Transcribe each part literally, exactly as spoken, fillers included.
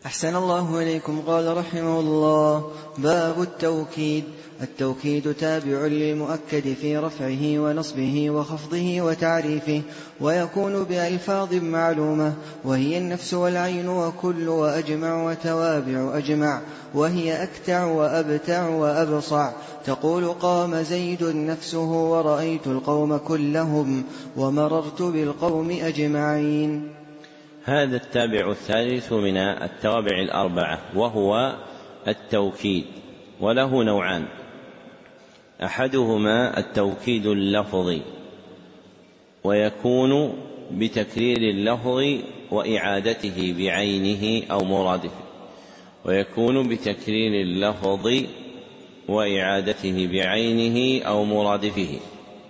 أحسن الله إليكم. قال رحمه الله: باب التوكيد. التوكيد تابع للمؤكد في رفعه ونصبه وخفضه وتعريفه، ويكون بألفاظ معلومة، وهي النفس والعين وكل وأجمع وتوابع أجمع، وهي أكتع وأبتع وأبصع. تقول: قام زيد نفسه ورأيت القوم كلهم ومررت بالقوم أجمعين. هذا التابع الثالث من التوابع الأربعة، وهو التوكيد، وله نوعان: أحدهما التوكيد اللفظي، ويكون بتكرير اللفظ وإعادته بعينه أو مرادفه ويكون بتكرير اللفظ وإعادته بعينه أو مرادفه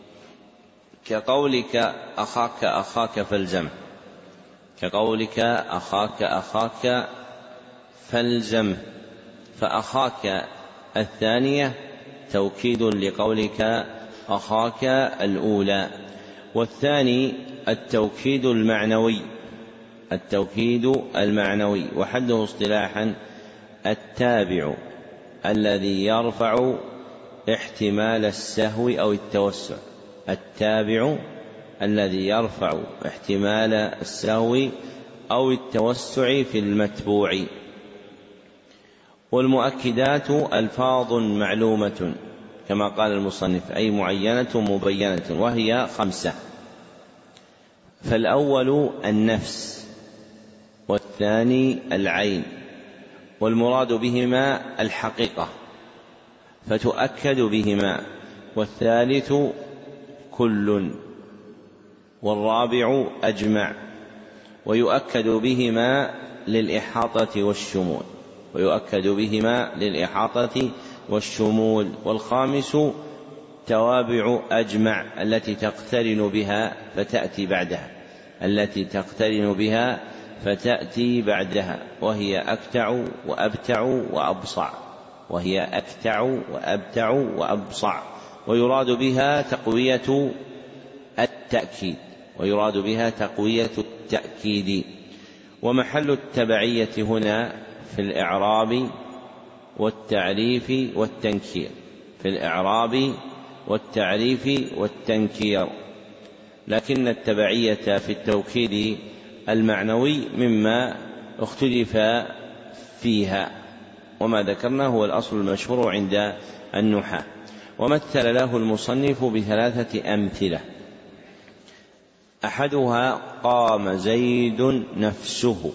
كقولك أخاك أخاك فالزمه، كقولك أخاك أخاك فالزمه. فأخاك الثانية توكيد لقولك أخاك الأولى. والثاني التوكيد المعنوي، التوكيد المعنوي وحده اصطلاحا التابع الذي يرفع احتمال السهو أو التوسع، التابع الذي يرفع احتمال السهو أو التوسع في المتبوع. والمؤكدات ألفاظ معلومة كما قال المصنف، أي معينة مبينة، وهي خمسة: فالأول النفس، والثاني العين، والمراد بهما الحقيقة فتؤكد بهما، والثالث كل، والرابع أجمع ويؤكد بهما للإحاطة والشمول ويؤكد بهما للإحاطة والشمول والخامس توابع أجمع التي تقترن بها فتأتي بعدها التي تقترن بها فتأتي بعدها وهي أكتع وأبتع وأبصع وهي أكتع وأبتع وأبصع ويراد بها تقوية التأكيد ويراد بها تقوية التأكيد. ومحل التبعية هنا في الإعراب والتعريف والتنكير، في الإعراب والتعريف والتنكير، لكن التبعية في التوكيد المعنوي مما اختلف فيها، وما ذكرناه هو الأصل المشهور عند النحاة. ومثل له المصنف بثلاثة أمثلة: أحدها قام زيد نفسه،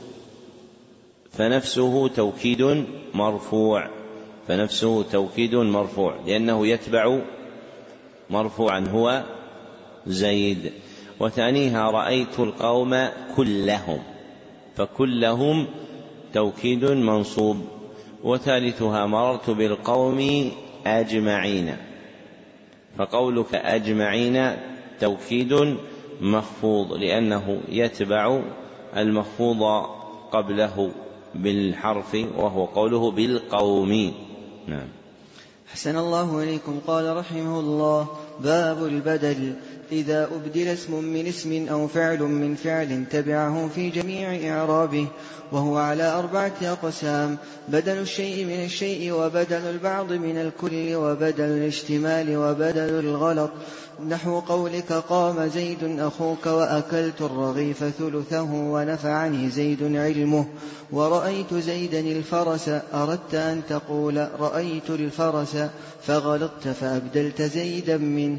فنفسه توكيد مرفوع فنفسه توكيد مرفوع لأنه يتبع مرفوعا هو زيد. وثانيها رأيت القوم كلهم، فكلهم توكيد منصوب. وثالثها مررت بالقوم أجمعين، فقولك أجمعين توكيد مخفوض لأنه يتبع المخفوض قبله بالحرف وهو قوله بالقوم. نعم. أحسن الله إليكم. قال رحمه الله: باب البدل. إذا أبدل اسم من اسم أو فعل من فعل تبعه في جميع إعرابه، وهو على أربعة أقسام: بدل الشيء من الشيء، وبدل البعض من الكل، وبدل الاشتمال، وبدل الغلط. نحو قولك قام زيد أخوك وأكلت الرغيف ثلثه ونفعني زيد علمه، ورأيت زيدا الفرس. أردت أن تقول رأيت الفرس فغلطت فأبدلت زيدا منه.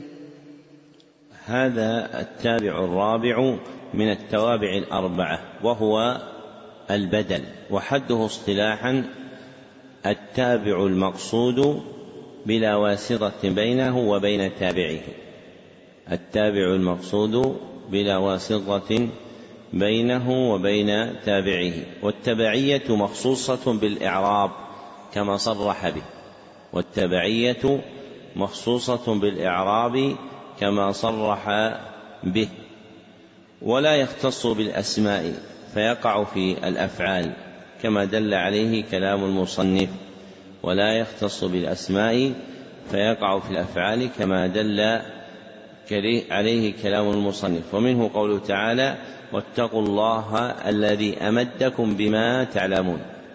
هذا التابع الرابع من التوابع الأربعة، وهو البدل، وحده اصطلاحا التابع المقصود بلا واسطة بينه وبين تابعه، التابع المقصود بلا واسطة بينه وبين تابعه. والتبعية مخصوصة بالإعراب كما صرح به والتبعية مخصوصة بالإعراب كما صرح به، ولا يختص بالأسماء فيقع في الأفعال كما دل عليه كلام المصنف، ولا يختص بالأسماء فيقع في الأفعال كما دل عليه كلام المصنف. ومنه قوله تعالى: واتقوا الله الذي أمدكم بما تعلمون،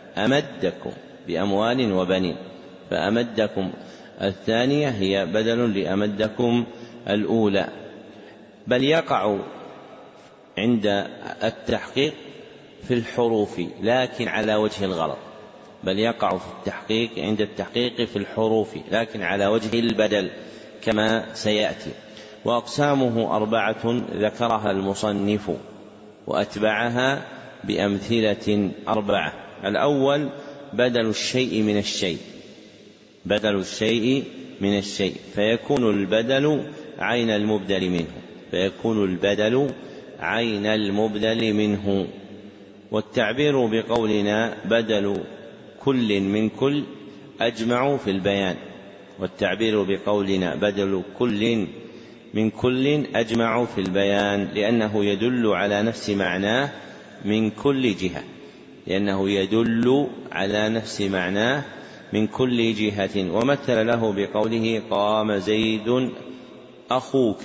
أمدكم بأموال وبنين، فأمدكم الثانية هي بدل لأمدكم الأولى. بل يقع عند التحقيق في الحروف لكن على وجه الغلط، بل يقع في التحقيق عند التحقيق في الحروف لكن على وجه البدل كما سيأتي. وأقسامه أربعة ذكرها المصنف وأتبعها بأمثلة أربعة. الأول بدل الشيء من الشيء، بدل الشيء من الشيء فيكون البدل عين المبدل منه، فيكون البدل عين المبدل منه. والتعبير بقولنا بدل كل من كل أجمع في البيان، والتعبير بقولنا بدل كل من كل أجمع في البيان لأنه يدل على نفس معناه من كل جهة، لأنه يدل على نفس معناه من كل جهة. ومثل له بقوله قام زيد أخوك،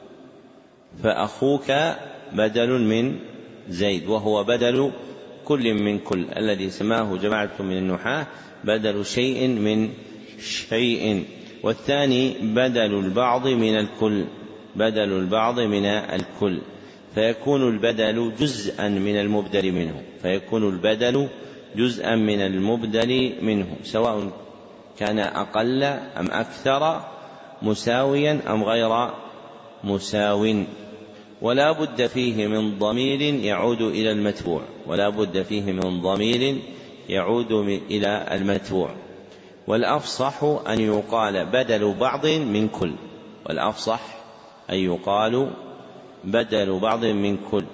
فأخوك بدل من زيد وهو بدل كل من كل الذي سماه جماعة من النحاة بدل شيء من شيء. والثاني بدل البعض من الكل، بدل البعض من الكل فيكون البدل جزءا من المبدل منه، فيكون البدل جزءا من المبدل منه سواء كان أقل أم أكثر، مساويا أم غير مساو. ولا بد فيه من ضمير يعود إلى المتبوع، ولا بد فيه من ضمير يعود إلى المتبوع. والأفصح أن يقال بدل بعض من كل، والأفصح أن يقال بدل بعض من كل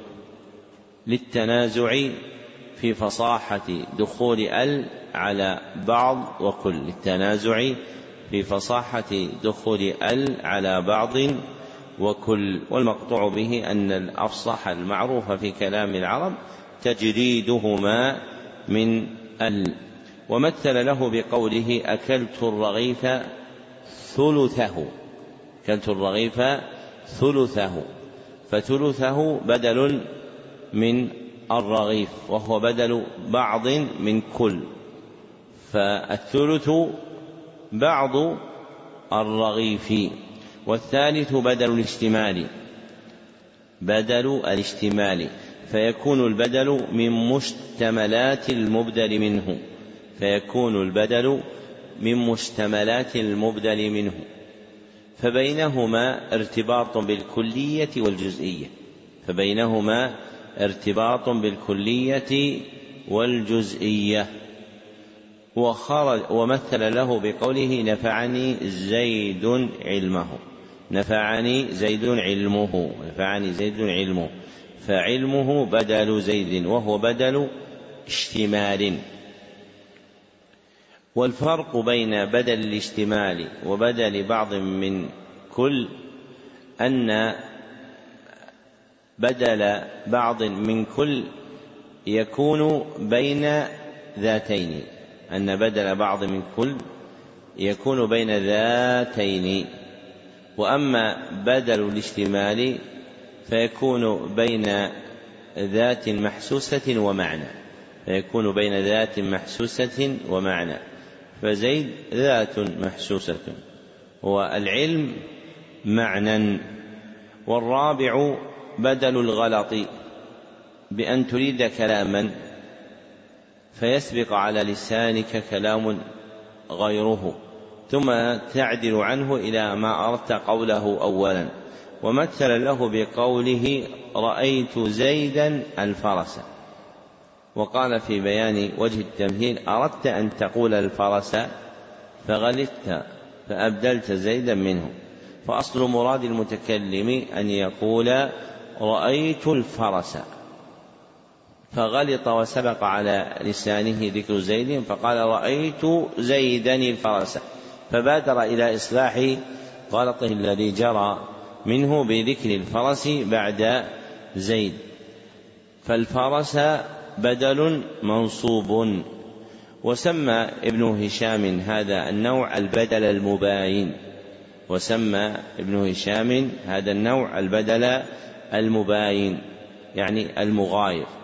للتنازع في فصاحة دخول ال على بعض وكل، للتنازع في فصاحة دخول ال على بعض وكل. والمقطوع به أن الأفصح المعروف في كلام العرب تجريدهما من ال. ومثل له بقوله أكلت الرغيف ثلثه، أكلت الرغيف ثلثه، فثلثه بدل من الرغيف وهو بدل بعض من كل، فالثلث بعض الرغيف. والثالث بدل الاشتمال، بدل الاشتمال فيكون البدل من مشتملات المبدل منه، فيكون البدل من مشتملات المبدل منه، فبينهما ارتباط بالكلية والجزئية، فبينهما ارتباط بالكلية والجزئية. وخرج ومثل له بقوله نفعني زيد علمه، نفعني زيد علمه، نفعني زيد علمه، فعلمه بدل زيد وهو بدل اشتمال. والفرق بين بدل الاشتمال وبدل بعض من كل أن بدل بعض من كل يكون بين ذاتين، أن بدل بعض من كل يكون بين ذاتين. وأما بدل الاشتمال فيكون بين ذات محسوسة ومعنى، فيكون بين ذات محسوسة ومعنى، فزيد ذات محسوسة والعلم معنى. والرابع بدل الغلط بأن تريد كلاما فيسبق على لسانك كلام غيره ثم تعدل عنه إلى ما أردت قوله أولا. ومثل له بقوله رأيت زيدا الفرس، وقال في بيان وجه التمثيل أردت أن تقول الفرس فغلطت فأبدلت زيدا منه، فأصل مراد المتكلم أن يقول رأيت الفرس فغلط وسبق على لسانه ذكر زيد فقال رأيت زيدا الفرس، فبادر إلى إصلاح غلطه الذي جرى منه بذكر الفرس بعد زيد. فالفرس بدل منصوب. وسمى ابن هشام هذا النوع البدل المباين، وسمى ابن هشام هذا النوع البدل المباين يعني المغاير.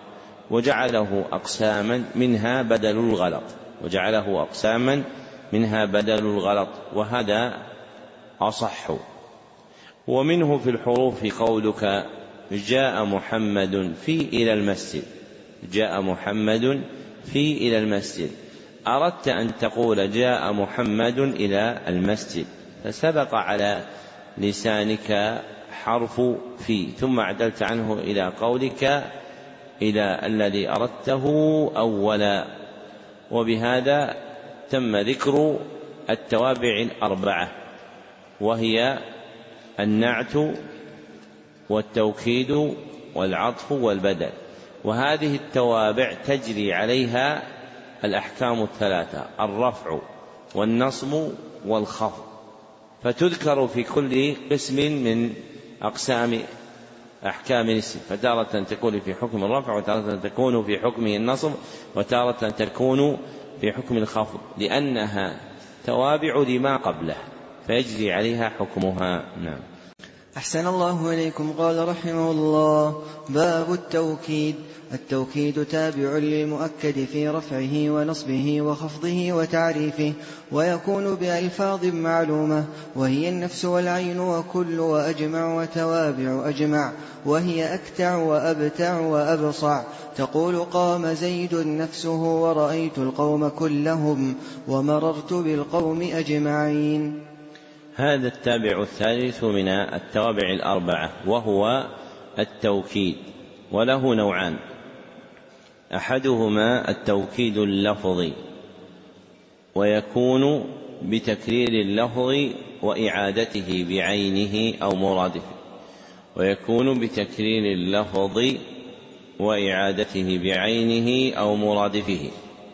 وجعله أقساما منها بدل الغلط وجعله أقساما منها بدل الغلط وهذا أصح. ومنه في الحروف قولك جاء محمد في إلى المسجد جاء محمد في إلى المسجد، أردت أن تقول جاء محمد إلى المسجد، فسبق على لسانك حرف في، ثم عدلت عنه إلى قولك إلى الذي أردته أولا. وبهذا تم ذكر التوابع الأربعة، وهي النعت والتوكيد والعطف والبدل، وهذه التوابع تجري عليها الأحكام الثلاثة: الرفع والنصب والخفض، فتذكر في كل قسم من أقسام أحكام الاسم، فتارة تكون في حكم الرفع، وتارة تكون في حكمه النصب، وتارة تكون في حكم الخفض، لأنها توابع لما قبله فيجري عليها حكمها. نعم. أحسن الله إليكم. قال رحمه الله: باب التوكيد. التوكيد تابع للمؤكد في رفعه ونصبه وخفضه وتعريفه، ويكون بألفاظ معلومة، وهي النفس والعين وكل وأجمع وتوابع أجمع، وهي أكتع وأبتع وأبصع. تقول قام زيد نفسه ورأيت القوم كلهم ومررت بالقوم أجمعين. هذا التابع الثالث من التوابع الأربعة، وهو التوكيد، وله نوعان: أحدهما التوكيد اللفظي، ويكون بتكرير اللفظ وإعادته بعينه أو مرادفه ويكون بتكرير اللفظ وإعادته بعينه أو مرادفه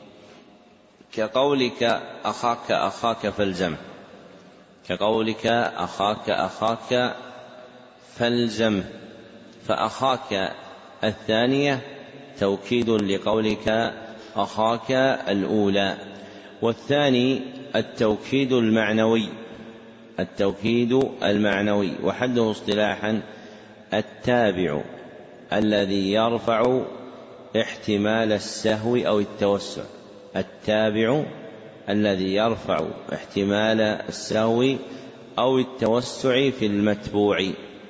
كقولك أخاك أخاك فالزمه كقولك أخاك أخاك فالزمه فأخاك الثانية توكيد لقولك أخاك الأولى. والثاني التوكيد المعنوي التوكيد المعنوي وحده اصطلاحا التابع الذي يرفع احتمال السهو أو التوسع التابع الذي يرفع احتمال السهو أو التوسع في المتبوع.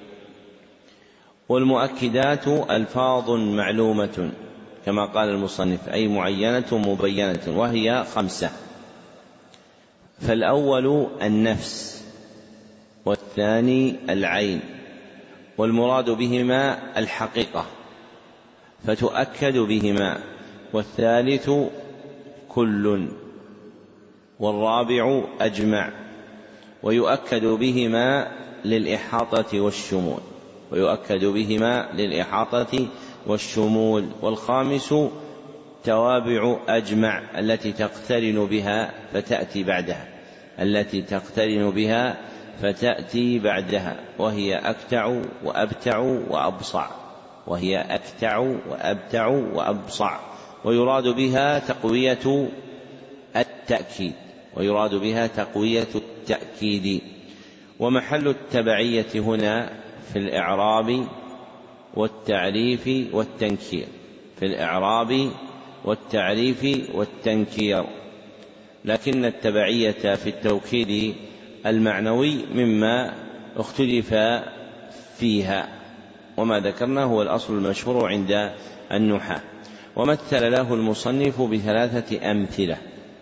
والمؤكدات ألفاظ معلومة كما قال المصنف، أي معينة مبينة، وهي خمسة: فالأول النفس، والثاني العين، والمراد بهما الحقيقة فتؤكد بهما، والثالث كل، والرابع أجمع، ويؤكد بهما للإحاطة والشمول ويؤكد بهما للإحاطة والشمول والخامس توابع أجمع التي تقترن بها فتأتي بعدها التي تقترن بها فتأتي بعدها وهي أكتع وأبتع وأبصع وهي أكتع وأبتع وأبصع ويراد بها تقوية التأكيد ويراد بها تقوية التأكيد. ومحل التبعية هنا في الإعراب والتعريف والتنكير في الإعراب والتعريف والتنكير لكن التبعية في التوكيد المعنوي مما اختلف فيها، وما ذكرنا هو الأصل المشهور عند النحاة. ومثل له المصنف بثلاثة أمثلة: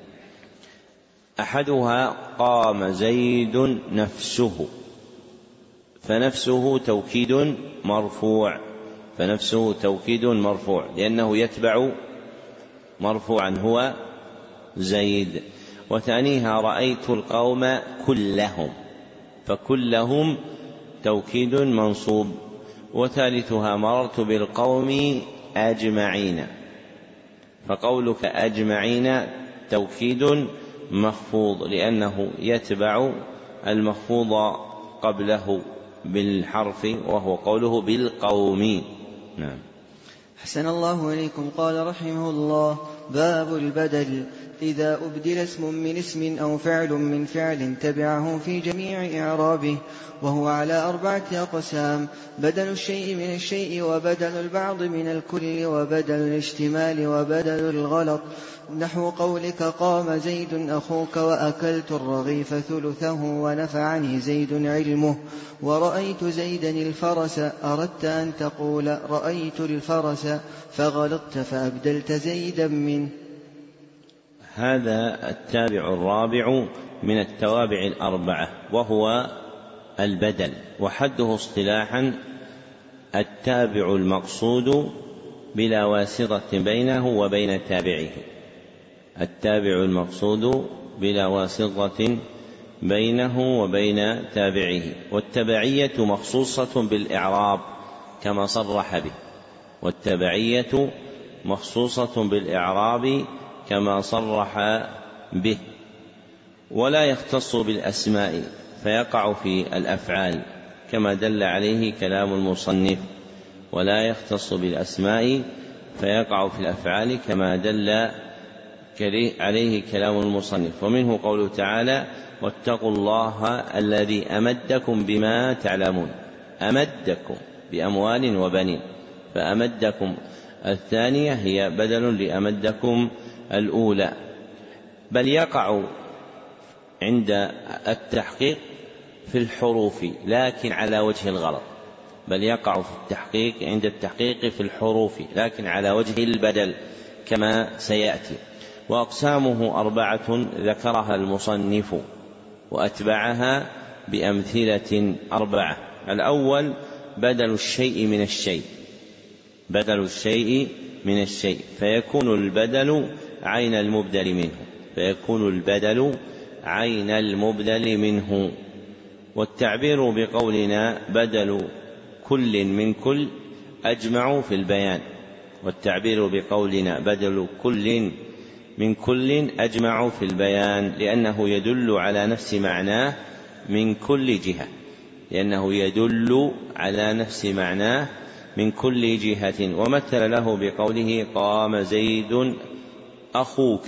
أحدها قام زيد نفسه، فنفسه توكيد مرفوع فنفسه توكيد مرفوع لأنه يتبع مرفوعا هو زيد. وثانيها رأيت القوم كلهم، فكلهم توكيد منصوب. وثالثها مررت بالقوم أجمعين، فقولك أجمعين توكيد مخفوض لأنه يتبع المخفوض قبله بالحرف وهو قوله بالقوم. نعم. حسن الله إليكم. قال رحمه الله: باب البدل. إذا أبدل اسم من اسم أو فعل من فعل تبعه في جميع إعرابه، وهو على أربعة أقسام: بدل الشيء من الشيء، وبدل البعض من الكل، وبدل الاشتمال، وبدل الغلط. نحو قولك: قام زيد أخوك، وأكلت الرغيف ثلثه، ونفعني زيد علمه، ورأيت زيدا الفرس. أردت أن تقول رأيت الفرس فغلطت فأبدلت زيدا منه. هذا التابع الرابع من التوابع الأربعة، وهو البدل، وحده اصطلاحا التابع المقصود بلا واسطة بينه وبين تابعه. التابع المقصود بلا واسطة بينه وبين تابعه. والتبعية مخصوصة بالإعراب كما صرح به، والتبعية مخصوصة بالإعراب كما صرح به. ولا يختص بالأسماء فيقع في الأفعال كما دل عليه كلام المصنف. ولا يختص بالأسماء فيقع في الأفعال كما دل عليه كلام المصنف. ومنه قوله تعالى: واتقوا الله الذي أمدكم بما تعلمون. أمدكم بأموال وبنين، فأمدكم الثانية هي بدل لأمدكم الأولى. بل يقع عند التحقيق في الحروف لكن على وجه الغلط. بل يقع في التحقيق عند التحقيق في الحروف لكن على وجه البدل كما سيأتي. وأقسامه أربعة ذكرها المصنف وأتبعها بأمثلة أربعة. الأول بدل الشيء من الشيء. بدل الشيء من الشيء فيكون البدل عين المبدل منه. فيكون البدل عين المبدل منه. والتعبير بقولنا بدل كل من كل أجمع في البيان. والتعبير بقولنا بدل كل من كل أجمع في البيان لأنه يدل على نفس معناه من كل جهة. لأنه يدل على نفس معناه من كل جهة. ومثل له بقوله: قام زيد أخوك.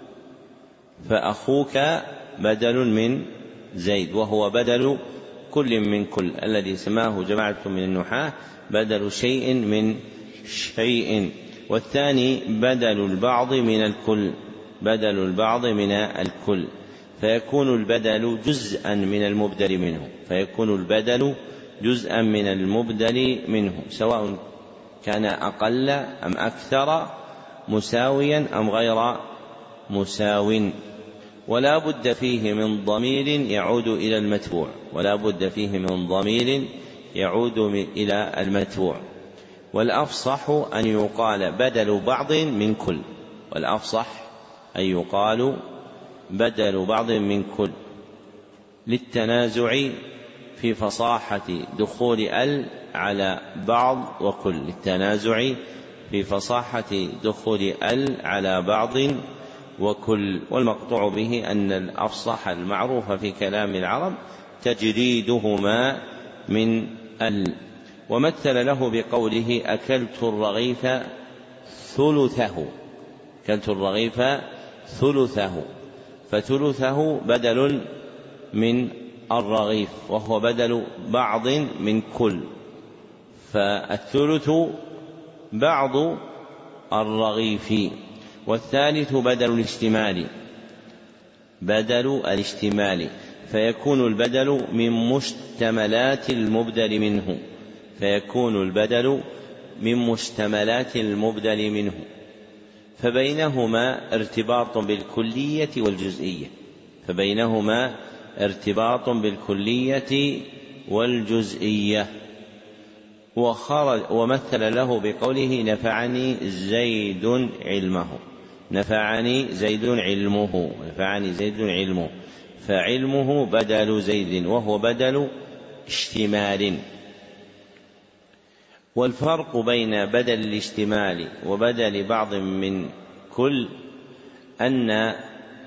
فأخوك بدل من زيد، وهو بدل كل من كل الذي سماه جماعة من النحاة بدل شيء من شيء. والثاني بدل البعض من الكل. بدل البعض من الكل فيكون البدل جزءا من المبدل منه. فيكون البدل جزءا من المبدل منه سواء كان أقل أم أكثر، مساويا أم غير مساو. ولا بد فيه من ضمير يعود إلى المتبوع. ولا بد فيه من ضمير يعود إلى المتبوع. والأفصح أن يقال بدل بعض من كل. والأفصح أن يقال بدل بعض من كل للتنازع في فصاحة دخول ال على بعض وكل. للتنازع في فصاحة دخول ال على بعض وكل. والمقطوع به أن الأفصح المعروف في كلام العرب تجريدهما من ال. ومثل له بقوله: أكلت الرغيف ثلثه. أكلت الرغيف ثلثه. فثلثه بدل من الرغيف، وهو بدل بعض من كل. فالثلث بعض الرغيف. والثالث بدل الاشتمال. بدل الاشتمال فيكون البدل من مشتملات المبدل منه. فيكون البدل من مشتملات المبدل منه. فبينهما ارتباط بالكلية والجزئية. فبينهما ارتباط بالكلية والجزئية. وخرج ومثل له بقوله: نفعني زيد علمه. نفعني زيد علمه. نفعني زيد علمه. فعلمه بدل زيد، وهو بدل اشتمال. والفرق بين بدل الاشتمال وبدل بعض من كل أن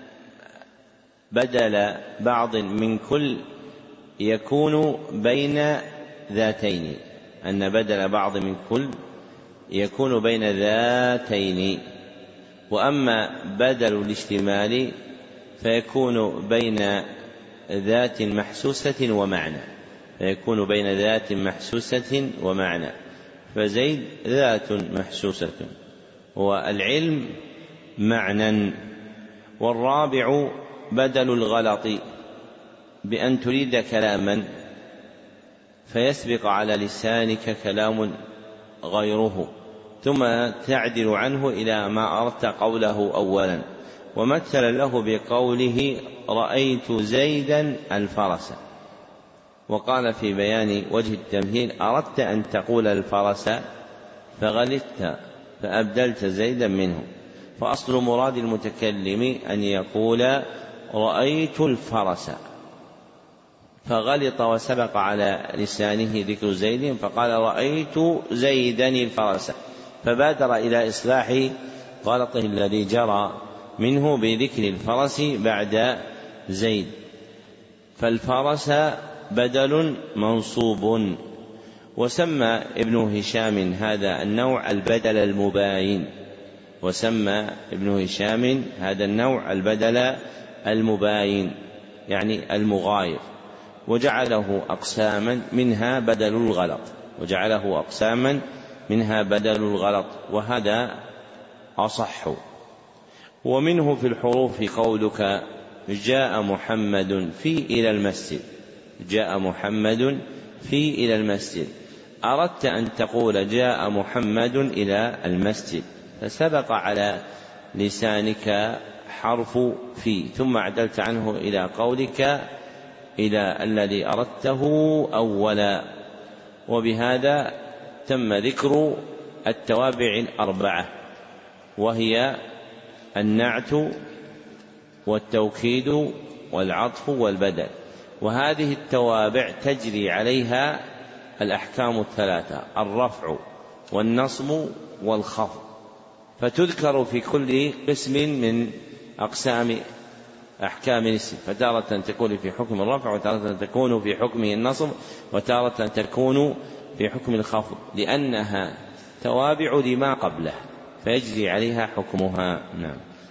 بدل بعض من كل يكون بين ذاتين. أن بدل بعض من كل يكون بين ذاتين. وأما بدل الاشتمال فيكون بين ذات محسوسة ومعنى فيكون بين ذات محسوسة ومعنى فزيد ذات محسوسة والعلم معنى. والرابع بدل الغلط بأن تريد كلاما فيسبق على لسانك كلام غيره ثم تعدل عنه إلى ما أردت قوله أولا. ومثل له بقوله رأيت زيدا الفرس، وقال في بيان وجه التمثيل أردت أن تقول الفرس فغلطت فأبدلت زيدا منه. فأصل مراد المتكلم أن يقول رأيت الفرس فغلط وسبق على لسانه ذكر زيد فقال رأيت زيدا الفرس، فبادر إلى إصلاح غلطه الذي جرى منه بذكر الفرس بعد زيد. فالفرس بدل منصوب. وسمى ابن هشام هذا النوع البدل المباين وسمى ابن هشام هذا النوع البدل المباين يعني المغاير، وجعله أقساما منها بدل الغلط وجعله أقساما منها بدل الغلط وهذا أصح. ومنه في الحروف قولك جاء محمد في إلى المسجد جاء محمد في إلى المسجد، أردت أن تقول جاء محمد إلى المسجد فسبق على لسانك حرف في ثم عدلت عنه إلى قولك إلى الذي أردته أولا. وبهذا تم ذكر التوابع الأربعة وهي النعت والتوكيد والعطف والبدل، وهذه التوابع تجري عليها الأحكام الثلاثة الرفع والنصب والخفض، فتذكر في كل قسم من أقسام أحكام الاسم، فتارة تكون في حكم الرفع وتارة تكون في حكمه النصب وتارة تكون في حكم الخفض لأنها توابع لما قبله فيجري عليها حكمها. نعم.